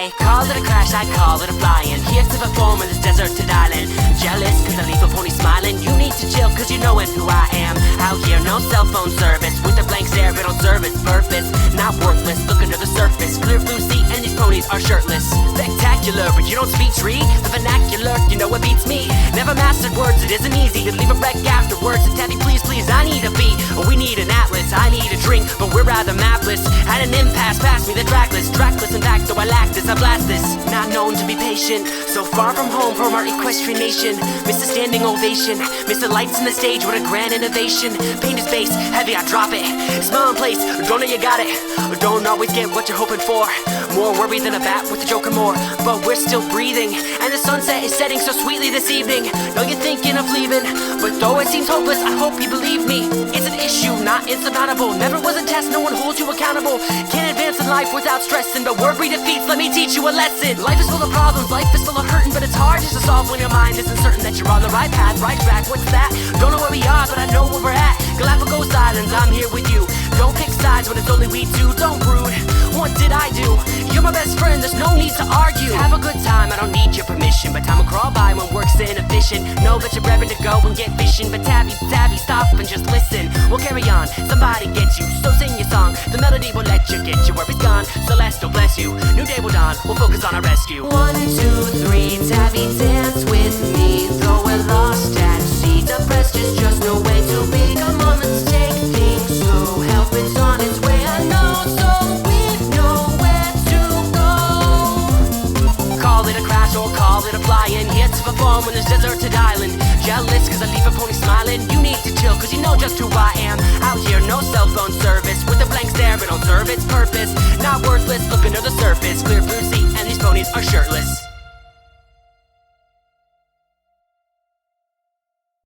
say, call it a crash, I call it a flying. Here to perform in this deserted island. Jealous cause I leave a pony smiling. You need to chill cause you know it who I am. Out here no cell phone service. With a blank stare it don't serve its purpose. Not worthless, look under the surface. Clear blue sea and these ponies are shirtless. Spectacular but you don't speak tree. The vernacular, you know it beats me. Never mastered words, it isn't easy to leave a wreck afterwards. So Tabby please, please, I need a beat. We need an atlas, I need a drink, but we're rather mapless. Had an impasse, pass me the trackless. Trackless in fact, though I lack this, I blast this. Not known to be patient, so far from home from our equestrian nation. Miss a standing ovation, miss the lights in the stage, what a grand innovation. Paint is bass, heavy I drop it. Smile in place, don't know you got it. Don't always get what you're hoping for. More worry than a bat with a joke or more. But we're still breathing, and the sunset is setting so sweetly this evening. Know you're thinking of leaving, but though it seems hopeless, I hope you believe me. It's an issue, not insurmountable. Never was a test, no one holds you accountable. Can't advance in life without stressing, but word defeats, let me teach you a lesson. Life is full of problems, life is full of hurting, but it's hard just to solve when your mind isn't certain that you're on the right path, right track. What's that? Don't know where we are, but I know where we're at. Galapagos Islands, I'm here with you. Don't pick sides when it's only we two. Don't brood. What did I do? You're my best friend, there's no need to argue. Have a good time, I don't need your permission, but time will crawl by when work's inefficient. Know that you're raring to go and get fishing, but Tabby, stop and just listen. We'll carry on, somebody gets you, so sing your song. The melody will let you get you where it's gone. Celeste will bless you, new day will dawn, we'll focus on our rescue. 1, 2, 3, Tabby dance with me. Though we're lost at sea, depressed is just no way to be. Come on, let's take things slow, help it's on its way. I know, so we know where to go. Call it a crash or call it a fly-in. Here to perform on this deserted island. Jealous cause I leave a pony smiling. You need to chill cause you know just who I am. Out here no cell phone service. With a blank stare it don't serve its purpose. Not worthless, look under the surface. Clear blue sea and these ponies are shirtless.